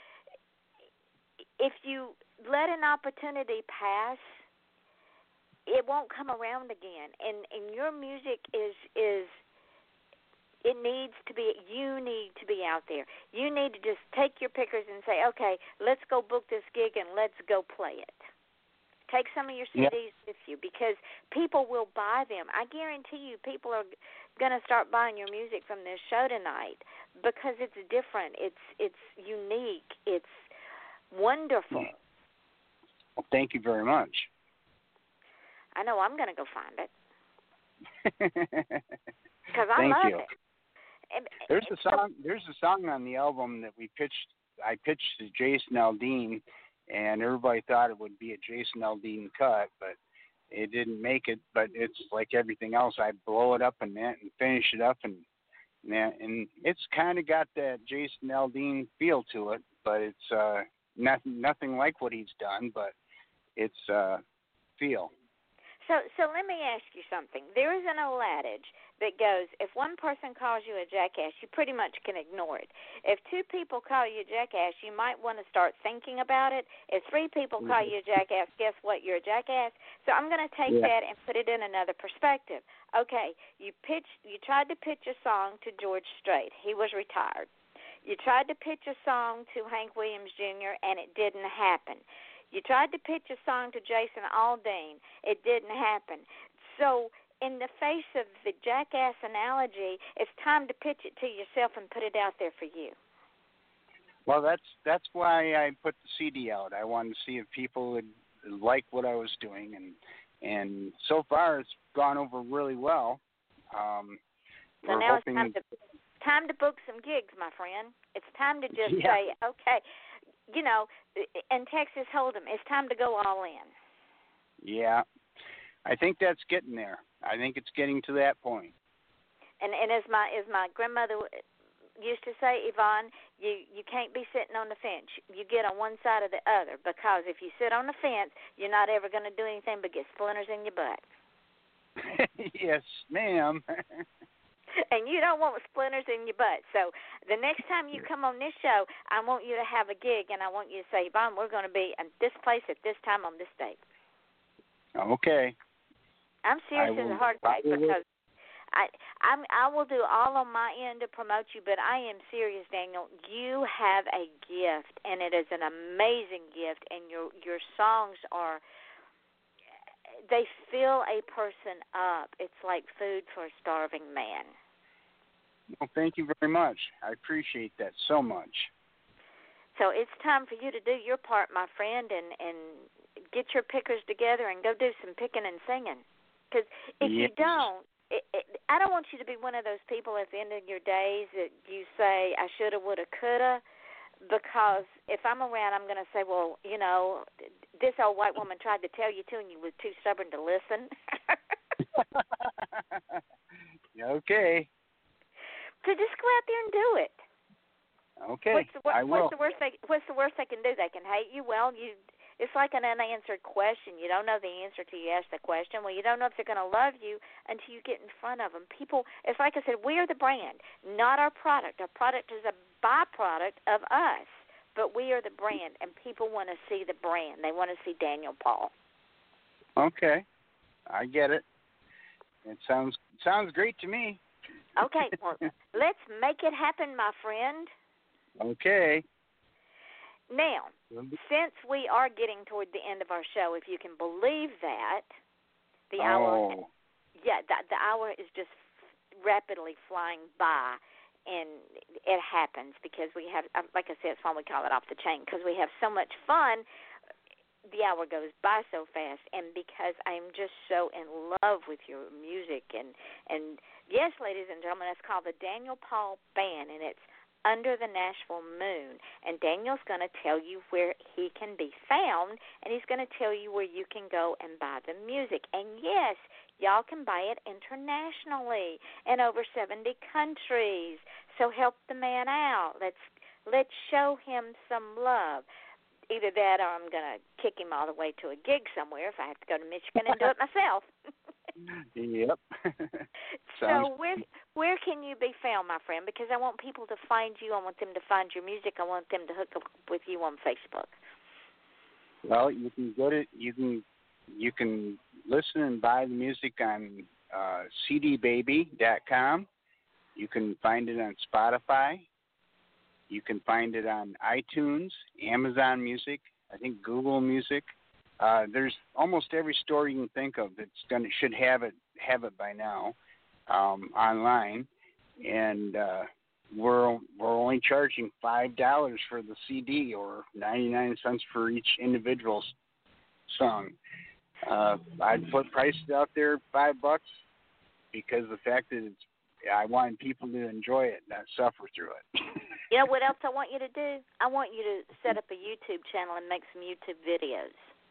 if you let an opportunity pass, it won't come around again. And, and your music is is... It needs to be, you need to be out there. You need to just take your pickers and say, okay, let's go book this gig and let's go play it. Take some of your C Ds yep. with you, because people will buy them. I guarantee you people are going to start buying your music from this show tonight, because it's different. It's it's unique. It's wonderful. Well, thank you very much. I know I'm going to go find it. Because I thank love you. it. And, there's a song. There's a song on the album that we pitched. I pitched to Jason Aldean, and everybody thought it would be a Jason Aldean cut, but it didn't make it. But it's like everything else. I blow it up and that, and finish it up, and that, and it's kind of got that Jason Aldean feel to it. But it's uh, nothing, nothing like what he's done. But it's uh, feel. So, so let me ask you something. There is an old adage that goes, if one person calls you a jackass, you pretty much can ignore it. If two people call you a jackass, you might want to start thinking about it. If three people mm-hmm. call you a jackass, guess what? You're a jackass. So I'm going to take yeah. that and put it in another perspective. Okay, you pitched, you tried to pitch a song to George Strait. He was retired. You tried to pitch a song to Hank Williams Junior, and it didn't happen. You tried to pitch a song to Jason Aldean. It didn't happen. So in the face of the jackass analogy, it's time to pitch it to yourself and put it out there for you. Well, that's that's why I put the C D out. I wanted to see if people would like what I was doing, and and so far it's gone over really well. Um, so we're now hoping... it's time to, time to book some gigs, my friend. It's time to just yeah. say, okay, you know, in Texas Hold'em, it's time to go all in. Yeah, I think that's getting there. I think it's getting to that point. And and as my as my grandmother used to say, Yvonne, you, you can't be sitting on the fence. You get on one side or the other, because if you sit on the fence, you're not ever going to do anything but get splinters in your butt. Yes, ma'am. And you don't want splinters in your butt. So the next time you come on this show, I want you to have a gig, and I want you to say, Yvonne, we're going to be at this place at this time on this date. Okay. I'm serious as a heart attack, because I I'm, I will do all on my end to promote you, but I am serious, Daniel. You have a gift, and it is an amazing gift, and your your songs are, they fill a person up. It's like food for a starving man. Well, thank you very much. I appreciate that so much. So So it's time for you to do your part, my friend, and, and get your pickers together and go do some picking and singing. Because if yes. you don't, it, it, I don't want you to be one of those people at the end of your days that you say, I shoulda, woulda, coulda, because if I'm around, I'm going to say, well, you know, this old white woman tried to tell you to, and you were too stubborn to listen. Okay. So just go out there and do it. Okay, what's the, what, I will. What's the worst they What's the worst they can do? They can hate you. Well, you. It's like an unanswered question. You don't know the answer till you ask the question. Well, you don't know if they're going to love you until you get in front of them. People, it's like I said, we are the brand, not our product. Our product is a byproduct of us, but we are the brand, and people want to see the brand. They want to see Daniel Paul. Okay, I get it. It sounds sounds great to me. Okay, well, let's make it happen, my friend. Okay. Now, since we are getting toward the end of our show, if you can believe that, the oh. hour, yeah, the, the hour is just rapidly flying by, and it happens because we have, like I said, it's why we call it Off the Chain, because we have so much fun. The hour goes by so fast, and because I'm just so in love with your music, and, and yes, ladies and gentlemen, it's called the Daniel Paul Band, and it's Under the Nashville Moon, and Daniel's going to tell you where he can be found, and he's going to tell you where you can go and buy the music. And yes, y'all can buy it internationally in over seventy countries. So help the man out. Let's let's show him some love. Either that, or I'm going to kick him all the way to a gig somewhere if I have to go to Michigan and do it myself. Yep. So where where can you be found, my friend? Because I want people to find you. I want them to find your music. I want them to hook up with you on Facebook. Well, you can go to you can you can listen and buy the music on uh, C D baby dot com. You can find it on Spotify. You can find it on iTunes, Amazon Music, I think Google Music. Uh, there's almost every store you can think of that's gonna should have it have it by now um, online, and uh, we're we're only charging five dollars for the C D or ninety nine cents for each individual song. Uh, I'd put prices out there five bucks because the fact that it's I want people to enjoy it, not suffer through it. You know what else I want you to do? I want you to set up a YouTube channel and make some YouTube videos.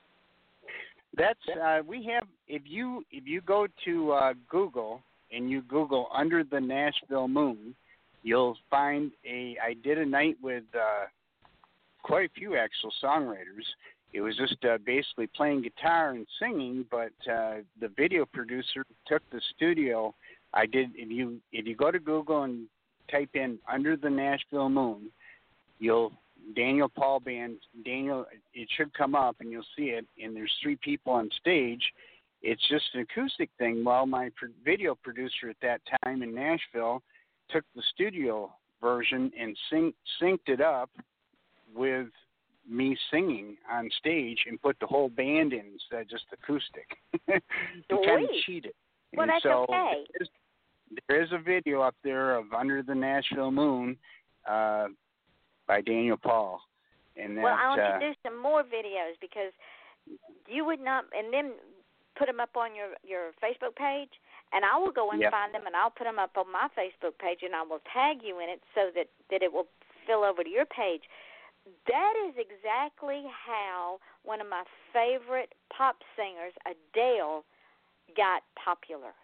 That's uh, we have. If you if you go to uh, Google and you Google Under the Nashville Moon, you'll find a. I did a night with uh, quite a few actual songwriters. It was just uh, basically playing guitar and singing, but uh, the video producer took the studio. I did. If you if you go to Google and type in Under the Nashville Moon, you'll Daniel Paul Band. Daniel, it should come up and you'll see it. And there's three people on stage. It's just an acoustic thing. Well, my pro- video producer at that time in Nashville took the studio version and syn- synced it up with me singing on stage and put the whole band in instead of just acoustic. He kind of cheated. Well, and that's so okay. There is, there is a video up there of Under the Nashville Moon uh, by Daniel Paul. And that, well, I want uh, you to do some more videos because you would not, and then put them up on your, your Facebook page, and I will go and yep. find them, and I'll put them up on my Facebook page, and I will tag you in it so that, that it will fill over to your page. That is exactly how one of my favorite pop singers, Adele, got popular.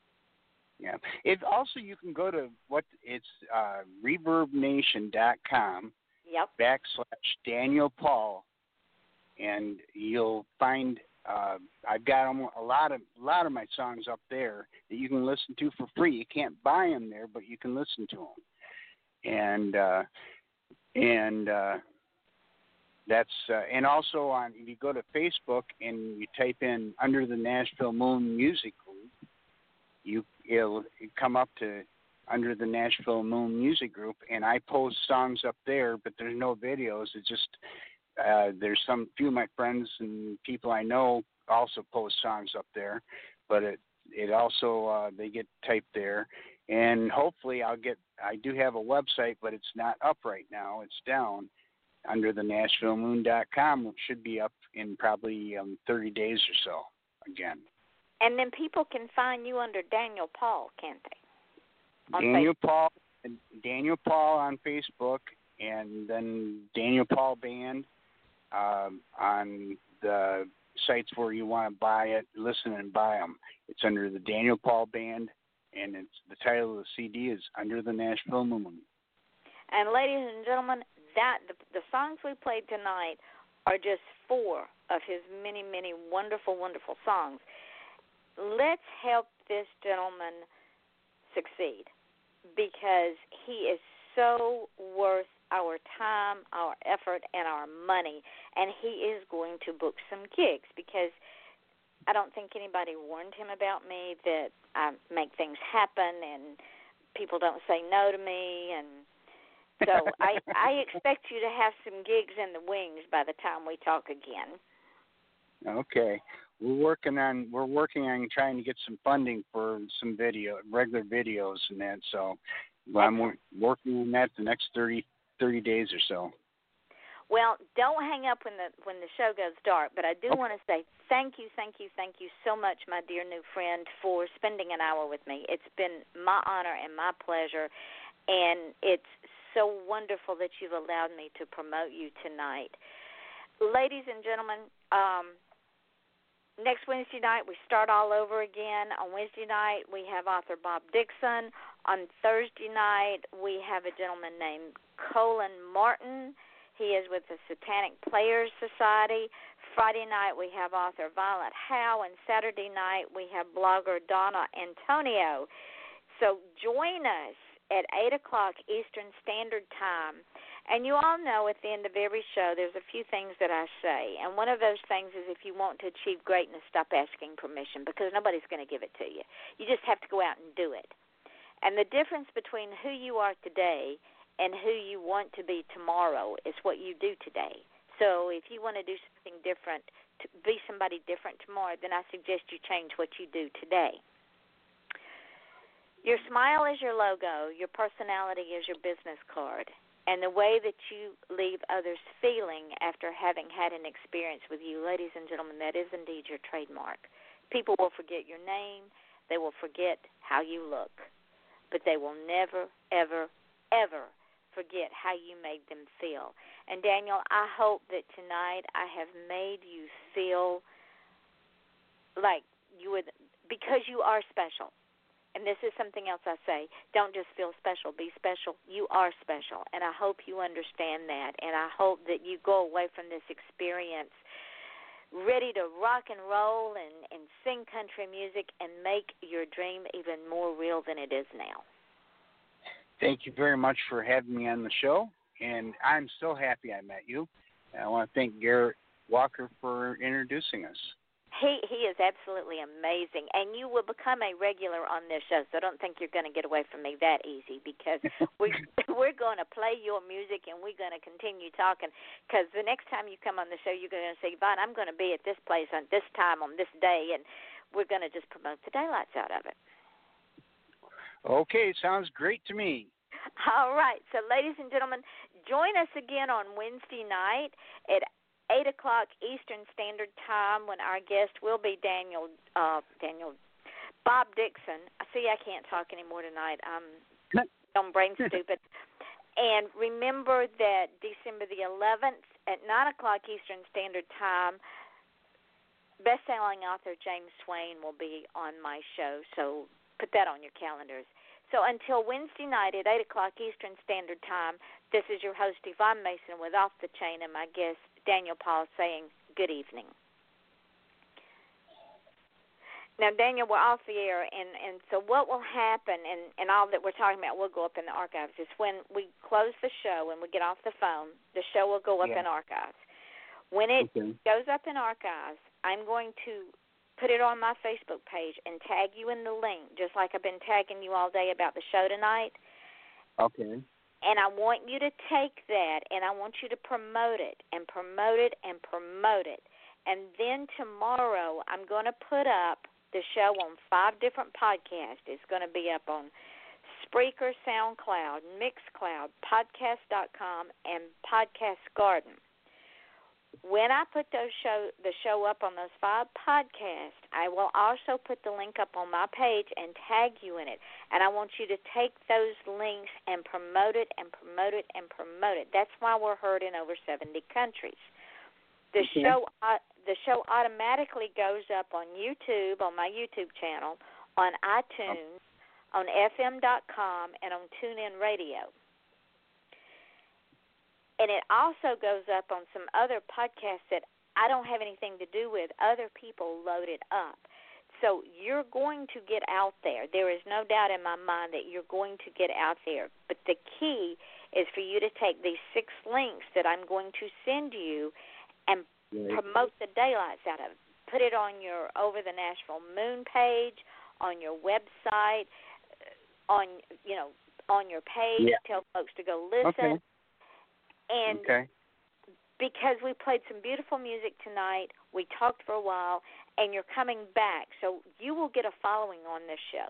Yeah. It also you can go to what it's uh, reverb nation dot com yep. backslash Daniel Paul, and you'll find uh, I've got a lot of a lot of my songs up there that you can listen to for free. You can't buy them there, but you can listen to them. And uh, and uh, that's uh, and also on if you go to Facebook and you type in Under the Nashville Moon Music Group, you it'll come up to Under the Nashville Moon Music Group, and I post songs up there, but there's no videos. It's just uh, there's some few of my friends and people I know also post songs up there, but it it also uh, they get typed there, and hopefully I'll get. I do have a website, but it's not up right now. It's down. under the Nashville Moon dot com. It should be up in probably um, thirty days or so again. And then people can find you under Daniel Paul, can't they? On Daniel Facebook. Paul, Daniel Paul on Facebook, and then Daniel Paul Band um, on the sites where you want to buy it, listen and buy them. It's under the Daniel Paul Band, and it's the title of the C D is Under the Nashville Moon. And ladies and gentlemen, that the, the songs we played tonight are just four of his many, many wonderful, wonderful songs. Let's help this gentleman succeed, because he is so worth our time, our effort, and our money, and he is going to book some gigs, because I don't think anybody warned him about me, that I make things happen and people don't say no to me, and so I, I expect you to have some gigs in the wings by the time we talk again. Okay. We're working on we're working on trying to get some funding for some video, regular videos and that. So well, I'm working on that the next thirty, thirty days or so. Well, don't hang up when the when the show goes dark, but I do okay. want to say thank you, thank you, thank you so much, my dear new friend, for spending an hour with me. It's been my honor and my pleasure, and it's so wonderful that you've allowed me to promote you tonight. Ladies and gentlemen, um, next Wednesday night we start all over again. On Wednesday night we have author Bob Dixon. On Thursday night we have a gentleman named Colin Martin. He is with the Satanic Players Society. Friday night we have author Violet Howe, and Saturday night we have blogger Donna Antonio. So join us at eight o'clock Eastern Standard Time. And you all know at the end of every show there's a few things that I say. And one of those things is, if you want to achieve greatness, stop asking permission, because nobody's going to give it to you. You just have to go out and do it. And the difference between who you are today and who you want to be tomorrow is what you do today. So if you want to do something different, to be somebody different tomorrow, then I suggest you change what you do today. Your smile is your logo. Your personality is your business card. And the way that you leave others feeling after having had an experience with you, ladies and gentlemen, that is indeed your trademark. People will forget your name. They will forget how you look. But they will never, ever, ever forget how you made them feel. And, Daniel, I hope that tonight I have made you feel like you would, because you are special. And this is something else I say. Don't just feel special. Be special. You are special. And I hope you understand that. And I hope that you go away from this experience ready to rock and roll and, and sing country music and make your dream even more real than it is now. Thank you very much for having me on the show. And I'm so happy I met you. And I want to thank Garrett Walker for introducing us. He he is absolutely amazing, and you will become a regular on this show, so I don't think you're going to get away from me that easy, because we, we're going to play your music and we're going to continue talking, because the next time you come on the show, you're going to say, Yvonne, I'm going to be at this place on this time on this day, and we're going to just promote the daylights out of it. Okay, sounds great to me. All right, so ladies and gentlemen, join us again on Wednesday night at eight o'clock Eastern Standard Time, when our guest will be Daniel, uh, Daniel, Bob Dixon. I see I can't talk anymore tonight. I'm, I'm brain stupid. And remember that December the eleventh at nine o'clock Eastern Standard Time, best-selling author James Swain will be on my show, so put that on your calendars. So until Wednesday night at eight o'clock Eastern Standard Time, this is your host, Yvonne Mason, with Off the Chain, and my guest, Daniel Paul, saying good evening. Now, Daniel, we're off the air, and, and so what will happen, and, and all that we're talking about will go up in the archives, is when we close the show and we get off the phone, the show will go up yeah. in archives. When it okay. goes up in archives, I'm going to put it on my Facebook page and tag you in the link, just like I've been tagging you all day about the show tonight. Okay. And I want you to take that, and I want you to promote it and promote it and promote it. And then tomorrow I'm going to put up the show on five different podcasts. It's going to be up on Spreaker, SoundCloud, Mixcloud, Podcast dot com, and Podcast Garden. When I put those show the show up on those five podcasts, I will also put the link up on my page and tag you in it. And I want you to take those links and promote it and promote it and promote it. That's why we're heard in over seventy countries. The okay. show uh, the show automatically goes up on YouTube, on my YouTube channel, on iTunes, oh. on F M dot com, and on TuneIn Radio. And it also goes up on some other podcasts that I don't have anything to do with. Other people load it up. So you're going to get out there. There is no doubt in my mind that you're going to get out there. But the key is for you to take these six links that I'm going to send you and right. promote the daylights out of it. Put it on your Over the Nashville Moon page, on your website, on, you know, on your page. Yeah. Tell folks to go listen. Okay. And okay. because we played some beautiful music tonight, we talked for a while, and you're coming back, so you will get a following on this show.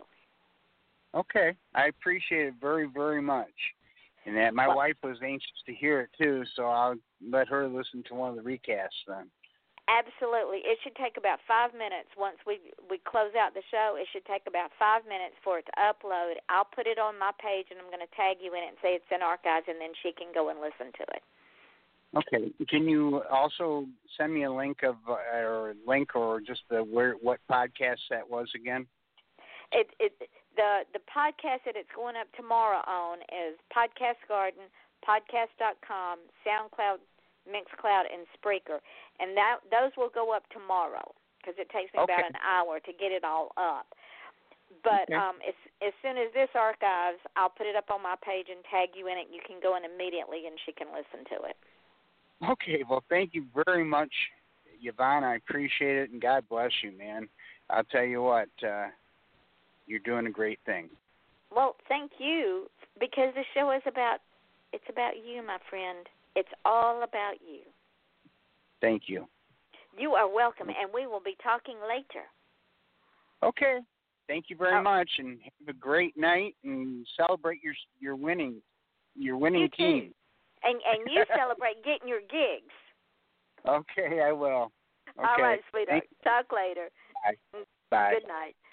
Okay. I appreciate it very, very much. And that my well, wife was anxious to hear it, too, so I'll let her listen to one of the recasts then. Absolutely. It should take about five minutes once we we close out the show. It should take about five minutes for it to upload. I'll put it on my page, and I'm going to tag you in it and say it's in archives, and then she can go and listen to it. Okay. Can you also send me a link of uh, or link or just the where what podcast that was again? It it the the podcast that it's going up tomorrow on is Podcast Garden, Podcast dot com, SoundCloud, Mixcloud, and Spreaker, and that those will go up tomorrow because it takes me okay. about an hour to get it all up. But okay. um, as as soon as this archives, I'll put it up on my page and tag you in it. You can go in immediately, and she can listen to it. Okay. Well, thank you very much, Yvonne. I appreciate it, and God bless you, man. I'll tell you what, uh, you're doing a great thing. Well, thank you, because the show is about it's about you, my friend. It's all about you. Thank you. You are welcome, and we will be talking later. Okay. Thank you very oh. much, and have a great night, and celebrate your your winning your winning you team. Too. And and you celebrate getting your gigs. Okay, I will. Okay. All right, sweetheart. Thank- Talk later. Bye. Bye. Good night.